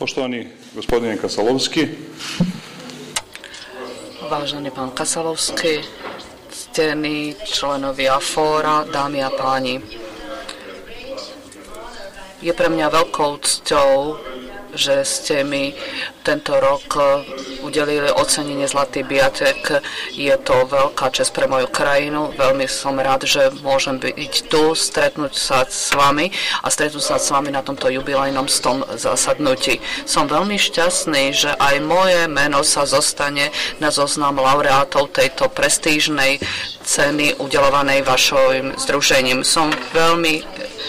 Poštovani gospodine Kasalovský. Vážený pán Kasalovský, ctení členovia fóra, dámy a páni. Je pre mňa veľkou cťou, že ste mi tento rok udelili ocenenie Zlatý biatek. Je to veľká česť pre moju krajinu. Veľmi som rád, že môžem byť tu, stretnúť sa s vami na tomto jubilejnom zasadnutí. Som veľmi šťastný, že aj moje meno sa zostane na zoznam laureátov tejto prestížnej ceny udelovanej vašim združením. Som veľmi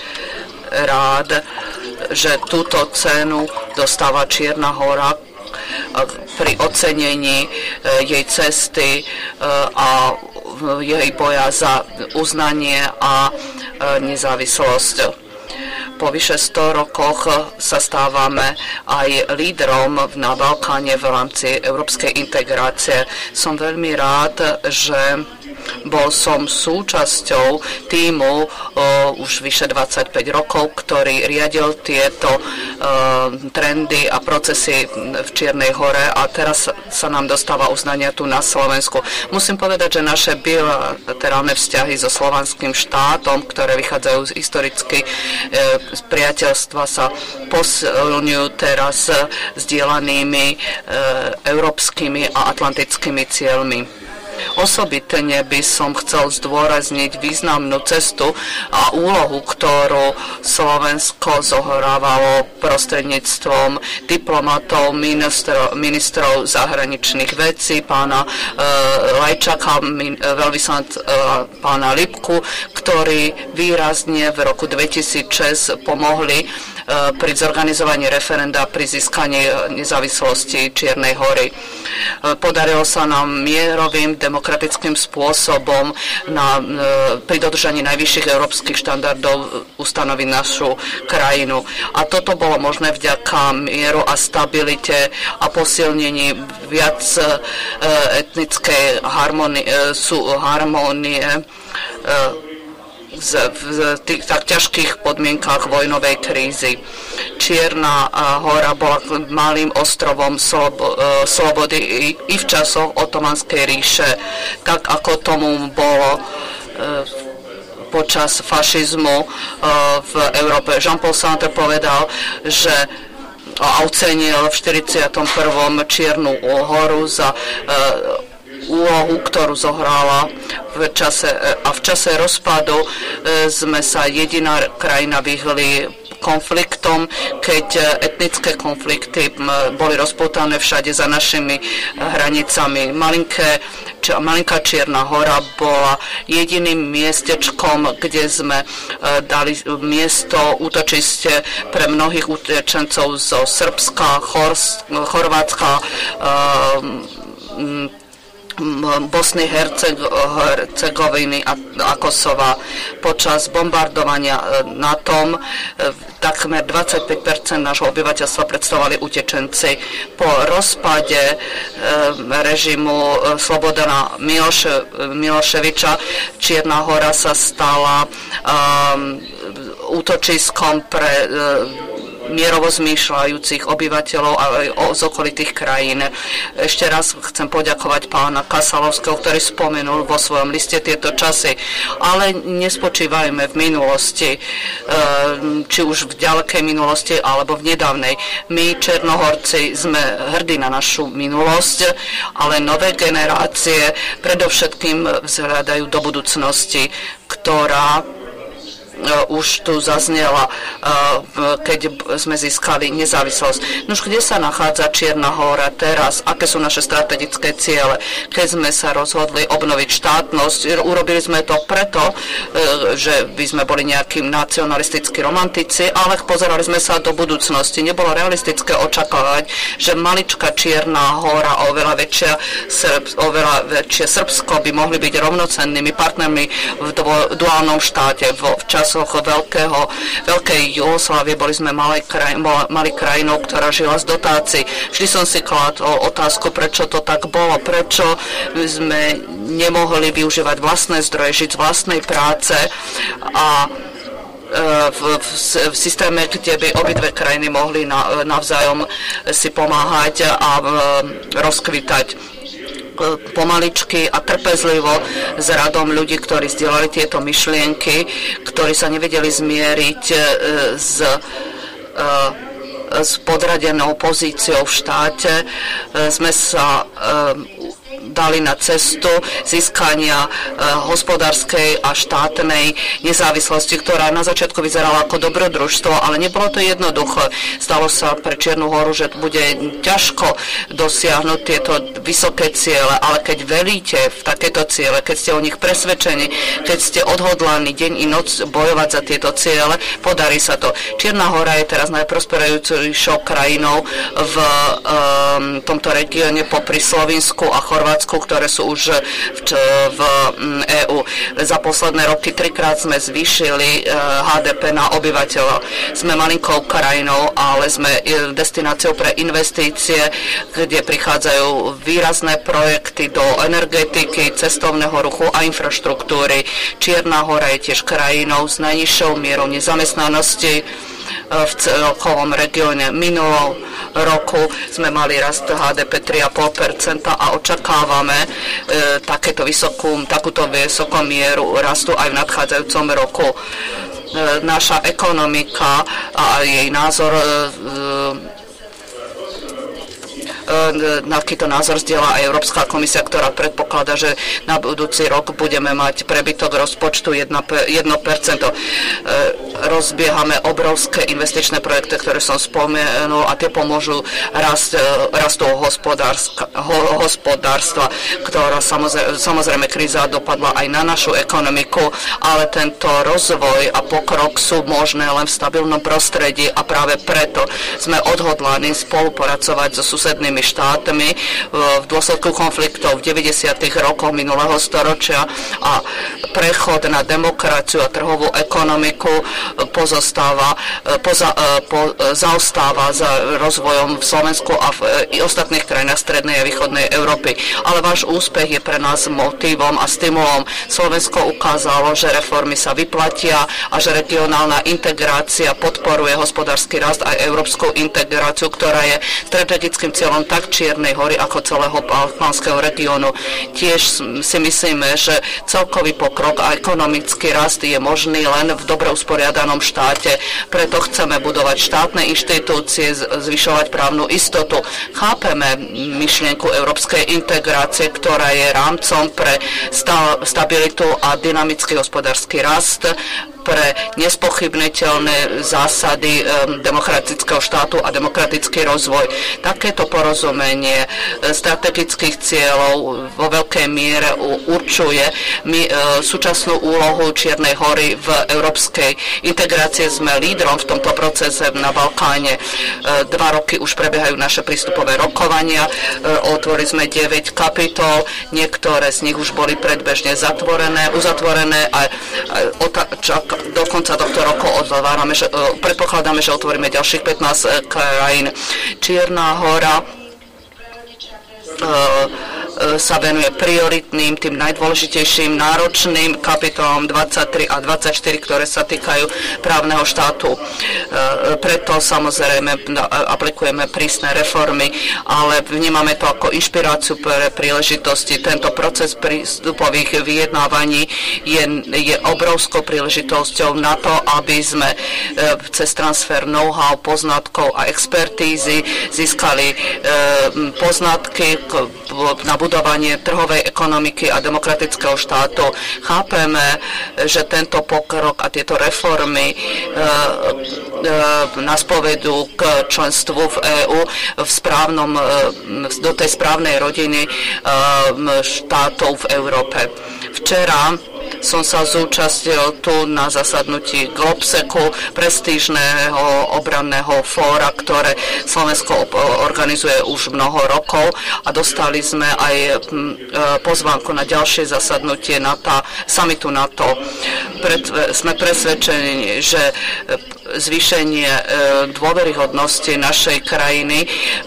rád, že túto cenu dostáva Čierna Hora pri ocenení jej cesty a jej boja za uznanie a nezávislosť. Po vyše 100 rokoch sa stávame aj lídrom na Balkáne v rámci európskej integrácie. Som veľmi rád, že bol som súčasťou tímu už vyše 25 rokov, ktorý riadil tieto trendy a procesy v Čiernej Hore a teraz sa nám dostáva uznania tu na Slovensku. Musím povedať, že naše bilaterálne vzťahy so slovanským štátom, ktoré vychádzajú z historicky z priateľstva, sa posilňujú teraz sdielanými európskymi a atlantickými cieľmi. Osobitne by som chcel zdôrazniť významnú cestu a úlohu, ktorú Slovensko zohrávalo prostredníctvom diplomatov, ministrov zahraničných vecí, pána Lajčaka, veľvyslanca pána Lipku, ktorí výrazne v roku 2006 pomohli pri zorganizovaní referenda pri získaní nezávislosti Čiernej Hory. Podarilo sa nám mierovým, demokratickým spôsobom pri dodržaní najvyšších európskych štandardov ustanoviť našu krajinu. A toto bolo možné vďaka mieru a stabilite a posilnení viac etnickej harmonie v tých tak ťažkých podmienkách vojnovej krízy. Čierna Hora bola malým ostrovom slobody i v časoch Otomanskej ríše, tak ako tomu bolo počas fašizmu v Európe. Jean-Paul Sartre povedal, že ocenil v 41. Čiernu Horu za úlohu, ktorú zohrala v čase rozpadu sme sa jediná krajina vyhli konfliktom, keď etnické konflikty boli rozpoutané všade za našimi hranicami. Malinká Čierna Hora bola jediným miestečkom, kde sme dali miesto útočiste pre mnohých utečencov zo Srbska, Chorvátska, Bosny, Hercegoviny a Kosova. Počas bombardovania NATO takmer 25% nášho obyvateľstva predstavovali utečenci. Po rozpade režimu Slobodana Miloševiča Čierna Hora sa stala útočiskom pre mierovo zmýšľajúcich obyvateľov aj z okolitých krajín. Ešte raz chcem poďakovať pána Kasalovského, ktorý spomenul vo svojom liste tieto časy. Ale nespočívajme v minulosti, či už v ďalekej minulosti, alebo v nedávnej. My, Černohorci, sme hrdí na našu minulosť, ale nové generácie predovšetkým vzhľadajú do budúcnosti, ktorá už tu zaznela, keď sme získali nezávislosť. Nož, kde sa nachádza Čierna Hora teraz? Aké sú naše strategické ciele? Keď sme sa rozhodli obnoviť štátnosť, urobili sme to preto, že by sme boli nejakým nacionalistickí romantici, ale pozerali sme sa do budúcnosti. Nebolo realistické očakávať, že maličká Čierna Hora a oveľa väčšie Srbsko by mohli byť rovnocennými partnermi v duálnom štáte. V časoch veľkej Jugoslávie boli sme mali krajinou, ktorá žila z dotácií. Vždy som si kladol otázku, prečo to tak bolo, prečo sme nemohli využívať vlastné zdroje, žiť z vlastnej práce a v systéme, kde by obidve krajiny mohli navzájom si pomáhať a rozkvitať pomaličky a trpezlivo s radom ľudí, ktorí zdieľali tieto myšlienky, ktorí sa nevedeli zmieriť s podradenou pozíciou v štáte. Sme sa dali na cestu získania hospodárskej a štátnej nezávislosti, ktorá na začiatku vyzerala ako dobrodružstvo, ale nebolo to jednoduché. Zdalo sa pre Čiernu Horu, že bude ťažko dosiahnuť tieto vysoké ciele, ale keď velíte v takéto ciele, keď ste o nich presvedčení, keď ste odhodlaní deň i noc bojovať za tieto ciele, podarí sa to. Čierna Hora je teraz najprosperujúcejšou krajinou v tomto regióne popri Slovinsku a Chorvátsku, ktoré sú už v EÚ. Za posledné roky 3-krát sme zvýšili HDP na obyvateľa. Sme malinkou krajinou, ale sme destináciou pre investície, kde prichádzajú výrazné projekty do energetiky, cestovného ruchu a infraštruktúry. Čierna Hora je tiež krajinou s najnižšou mierou nezamestnanosti v celkovom regióne. Minulom roku sme mali rast HDP 3,5% a očakávame takúto vysokú mieru rastu aj v nadchádzajúcom roku. Naša ekonomika a jej názor takýto názor zdieľa aj Európska komisia, ktorá predpokladá, že na budúci rok budeme mať prebytok rozpočtu 1%. Rozbiehame obrovské investičné projekty, ktoré som spomenul, a tie pomôžu rastu hospodárstva, ktorá samozrejme kríza dopadla aj na našu ekonomiku, ale tento rozvoj a pokrok sú možné len v stabilnom prostredí a práve preto sme odhodlaní spolupracovať so susednými štátmi v dôsledku konfliktov v 90. rokoch minulého storočia, a prechod na demokraciu a trhovú ekonomiku zaostáva za rozvojom v Slovensku a v ostatných krajinách strednej a východnej Európy. Ale váš úspech je pre nás motivom a stimulom. Slovensko ukázalo, že reformy sa vyplatia a že regionálna integrácia podporuje hospodársky rast aj európsku integráciu, ktorá je strategickým cieľom tak Čiernej Hory ako celého balkánskeho regiónu. Tiež si myslíme, že celkový pokrok a ekonomický rast je možný len v dobre usporiadanom štáte. Preto chceme budovať štátne inštitúcie, zvyšovať právnu istotu. Chápeme myšlienku európskej integrácie, ktorá je rámcom pre stabilitu a dynamický hospodársky rast, pre nespochybniteľné zásady demokratického štátu a demokratický rozvoj. Takéto porozumenie strategických cieľov vo veľkej miere určuje súčasnú úlohu Čiernej Hory v európskej integrácii. Sme lídrom v tomto procese na Balkáne. 2 roky už prebiehajú naše prístupové rokovania. Otvorili sme 9 kapitol, niektoré z nich už boli predbežne uzatvorené a do konca tohto roku predpokladáme, že otvoríme ďalších 15 krajín. Čierna Hora sa venuje prioritným, tým najdôležitejším, náročným kapitolom 23 a 24, ktoré sa týkajú právneho štátu. Preto samozrejme aplikujeme prísne reformy, ale vnímame to ako inšpiráciu pre príležitosti. Tento proces prístupových vyjednávaní je obrovskou príležitosťou na to, aby sme cez transfer know-how, poznatkov a expertízy získali poznatky na budovanie trhovej ekonomiky a demokratického štátu. Chápeme, že tento pokrok a tieto reformy nás povedú k členstvu v EÚ do tej správnej rodiny štátov v Európe. Včera som sa zúčastnil tu na zasadnutí Globseku, prestížneho obranného fóra, ktoré Slovensko organizuje už mnoho rokov, a dostali sme aj pozvánku na ďalšie zasadnutie samitu NATO. Sme presvedčení, že zvýšenie dôveryhodnosti našej krajiny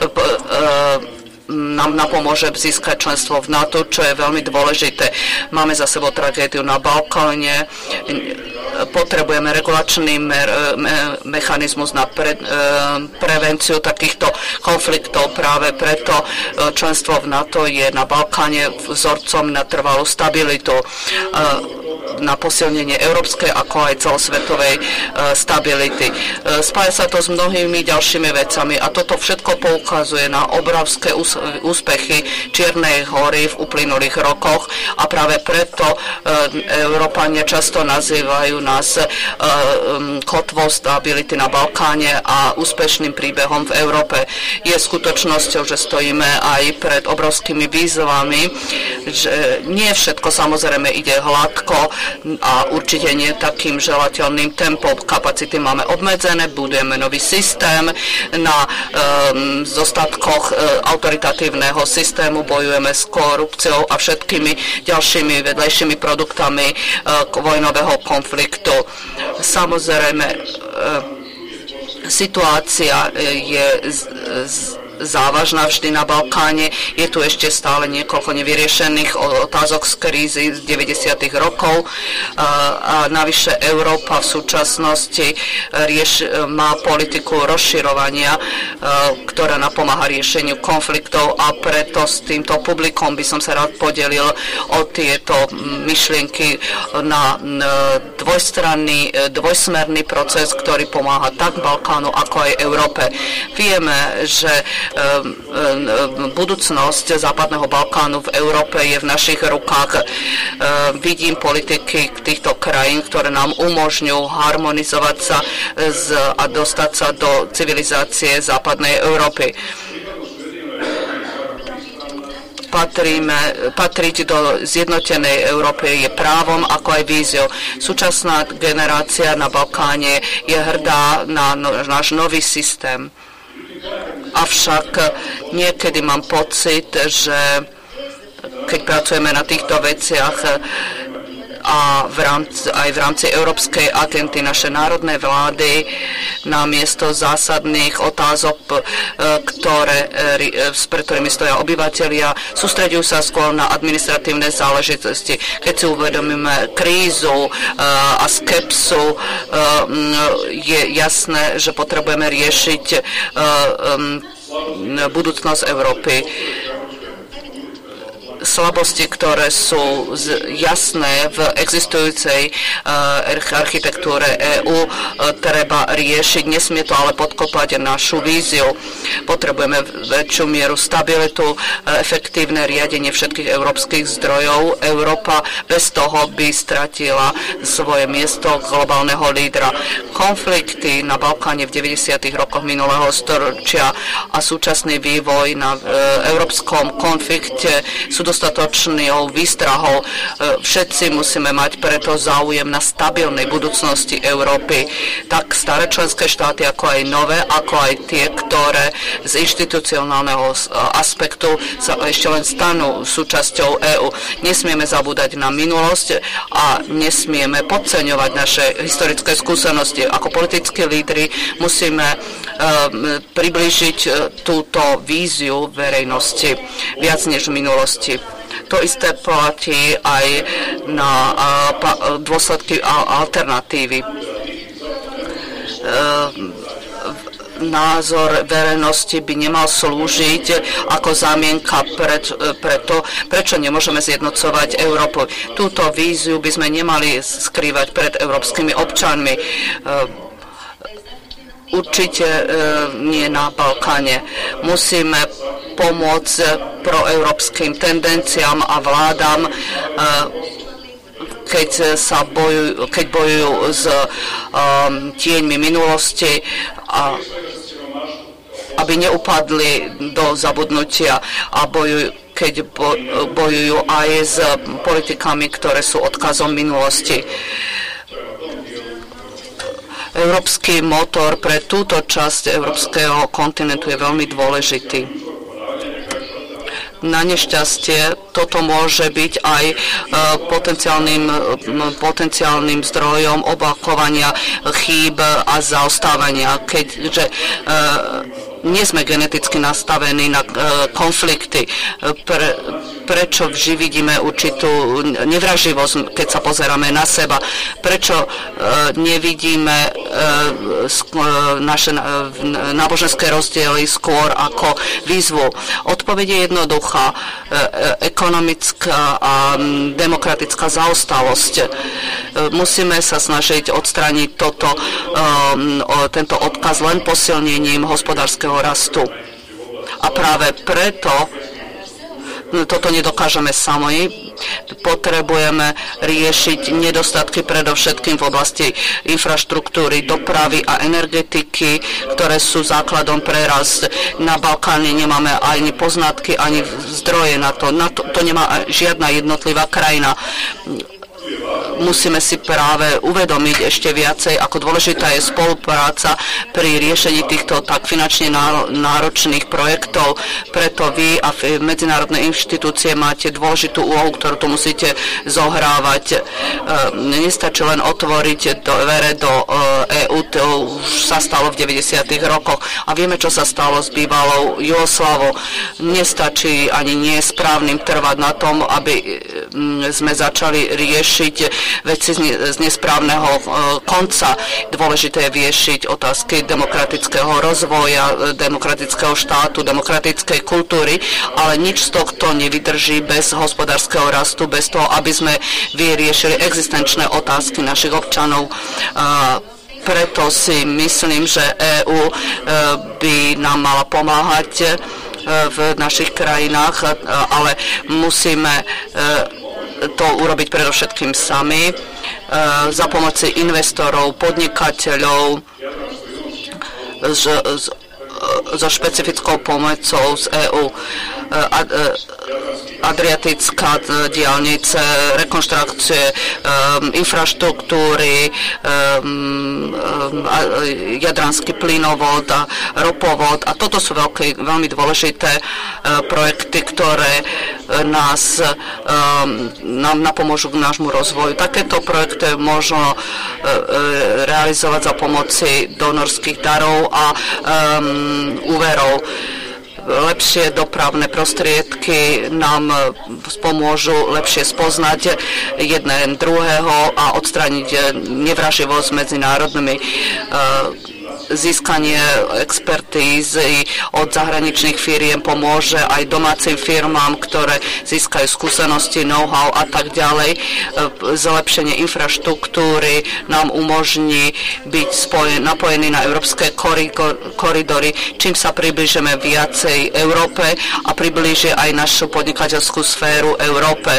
nám napomôže získať členstvo v NATO, čo je veľmi dôležité. Máme za sebou tragédiu na Balkáne, potrebujeme regulačný mechanizmus na prevenciu takýchto konfliktov. Práve preto členstvo v NATO je na Balkáne vzorcom na trvalú stabilitu, na posilnenie európskej ako aj celosvetovej stability. Spája sa to s mnohými ďalšími vecami a toto všetko poukazuje na obrovské úspechy Čiernej Hory v uplynulých rokoch a práve preto Európania často nazývajú nás kotvou stability na Balkáne a úspešným príbehom v Európe. Je skutočnosťou, že stojíme aj pred obrovskými výzvami, že nie všetko samozrejme ide hladko a určite nie takým želateľným tempom. Kapacity máme obmedzené, budujeme nový systém na zostatkoch autoritatívneho systému, bojujeme s korupciou a všetkými ďalšími vedlejšími produktami vojnového konfliktu. Samozrejme, situácia je závažná vždy na Balkáne. Je tu ešte stále niekoľko nevyriešených otázok z krízy z 90. rokov. A navyše Európa v súčasnosti má politiku rozširovania, ktorá napomáha riešeniu konfliktov a preto s týmto publikom by som sa rád podelil o tieto myšlienky na dvojsmerný proces, ktorý pomáha tak Balkánu, ako aj Európe. Vieme, že budúcnosť Západného Balkánu v Európe je v našich rukách. Vidím politiky týchto krajín, ktoré nám umožňujú harmonizovať sa a dostať sa do civilizácie Západnej Európy. Patriť do zjednotenej Európy je právom, ako aj víziou. Súčasná generácia na Balkáne je hrdá na náš nový systém. Avšak niekedy mám pocit, že keď pracujeme na týchto veciach a aj v rámci európskej agendy naše národné vlády namiesto zásadných otázok, pre ktorými stoja obyvatelia, sústreďujú sa skôr na administratívne záležitosti. Keď si uvedomíme krízu a skepsu, je jasné, že potrebujeme riešiť budúcnosť Európy. Slabosti, ktoré sú jasné v existujúcej architektúre EÚ, treba riešiť. Nesmie to ale podkopať našu víziu. Potrebujeme väčšiu mieru stabilitu, efektívne riadenie všetkých európskych zdrojov. Európa bez toho by stratila svoje miesto globálneho lídra. Konflikty na Balkáne v 90. rokoch minulého storočia a súčasný vývoj na európskom konflikte sú dostatočnou výstrahou. Všetci musíme mať preto záujem na stabilnej budúcnosti Európy. Tak staré členské štáty, ako aj nové, ako aj tie, ktoré z inštitucionálneho aspektu sa ešte len stanú súčasťou EÚ. Nesmieme zabúdať na minulosť a nesmieme podceňovať naše historické skúsenosti. Ako politickí lídri musíme priblížiť túto víziu verejnosti viac než v minulosti. To isté platí aj na dôsledky alternatívy. Názor verejnosti by nemal slúžiť ako zámienka preto, prečo nemôžeme zjednocovať Európu. Túto víziu by sme nemali skrývať pred európskymi občanmi. Určite nie na Balkáne. Musíme pomôcť proeurópskym tendenciám a vládam, keď bojujú s tieňmi minulosti, aby neupadli do zabudnutia a keď bojujú aj s politikami, ktoré sú odkazom minulosti. Európsky motor pre túto časť európskeho kontinentu je veľmi dôležitý. Na nešťastie toto môže byť aj potenciálnym zdrojom opakovania chýb a zaostávania, keďže nie sme geneticky nastavení na konflikty. prečo vždy vidíme určitú nevraživosť, keď sa pozeráme na seba, prečo nevidíme naše náboženské rozdiely skôr ako výzvu. Odpoveď je jednoduchá. Ekonomická a demokratická zaostalosť. Musíme sa snažiť odstrániť tento odkaz len posilnením hospodárskeho rastu. A práve preto toto nedokážeme sami. Potrebujeme riešiť nedostatky predovšetkým v oblasti infraštruktúry, dopravy a energetiky, ktoré sú základom pre rast. Na Balkáne nemáme ani poznatky, ani zdroje na to. To nemá žiadna jednotlivá krajina. Musíme si práve uvedomiť ešte viacej, ako dôležitá je spolupráca pri riešení týchto tak finančne náročných projektov. Preto vy a medzinárodné inštitúcie máte dôležitú úlohu, ktorú tu musíte zohrávať. Nestačí len otvoriť dvere do EÚ, to už sa stalo v 90. rokoch. A vieme, čo sa stalo s bývalou Jugoslávou. Nestačí ani nie správnym trvať na tom, aby sme začali riešiť veci z nesprávneho konca. Dôležité je riešiť otázky demokratického rozvoja, demokratického štátu, demokratickej kultúry, ale nič z tohto nevydrží bez hospodárskeho rastu, bez toho, aby sme vyriešili existenčné otázky našich občanov. Preto si myslím, že EÚ by nám mala pomáhať v našich krajinách, ale musíme to urobiť predovšetkým sami za pomoci investorov, podnikateľov, so špecifickou pomocou z EÚ. Adriatická diaľnice, rekonštrukcie infraštruktúry, jadranský plynovod a ropovod. A toto sú veľmi dôležité projekty, ktoré nám napomôžu k nášmu rozvoju. Takéto projekty možno realizovať za pomoci donorských darov a úverov. Lepšie dopravné prostriedky nám pomôžu lepšie spoznať jeden druhého a odstrániť nevraživosť medzi národmi. Získanie expertízy od zahraničných firiem pomôže aj domácim firmám, ktoré získajú skúsenosti, know-how a tak ďalej. Zlepšenie infraštruktúry nám umožní byť napojení na európske koridory, čím sa približíme viacej Európe a približí aj našu podnikateľskú sféru Európe.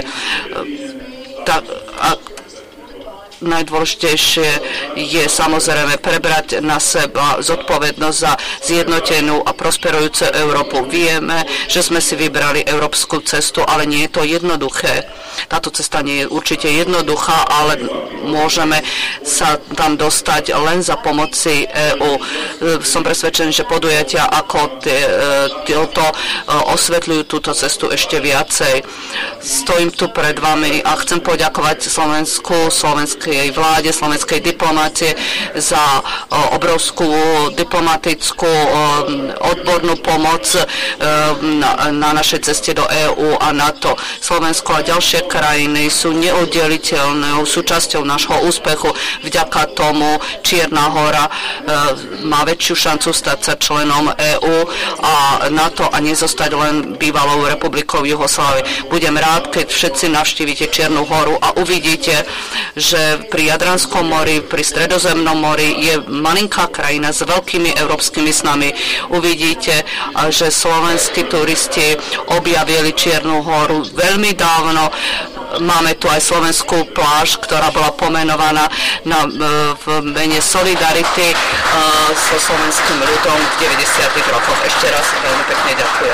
Najdôležitejšie je samozrejme prebrať na seba zodpovednosť za zjednotenú a prosperujúcu Európu. Vieme, že sme si vybrali európsku cestu, ale nie je to jednoduché. Táto cesta nie je určite jednoduchá, ale môžeme sa tam dostať len za pomoci EÚ. Som presvedčený, že podujatia ako tieto osvetľujú túto cestu ešte viacej. Stojím tu pred vami a chcem poďakovať slovenskej vláde, slovenskej diplomácie za obrovskú diplomatickú odbornú pomoc na našej ceste do EÚ a NATO. Slovensko a ďalšie krajiny sú neoddeliteľnou súčasťou nášho úspechu. Vďaka tomu Čierna Hora má väčšiu šancu stať sa členom EÚ a NATO a nezostať len bývalou republikou Jugoslávie. Budem rád, keď všetci navštívite Čiernu Horu a uvidíte, že pri Jadranskom mori, pri Stredozemnom mori je malinká krajina s veľkými európskymi snami. Uvidíte, že slovenskí turisti objavili Čiernu Horu veľmi dávno. Máme tu aj slovenskú pláž, ktorá bola pomenovaná v mene solidarity so slovenským ľudom v 90. rokoch. Ešte raz veľmi pekne ďakujem.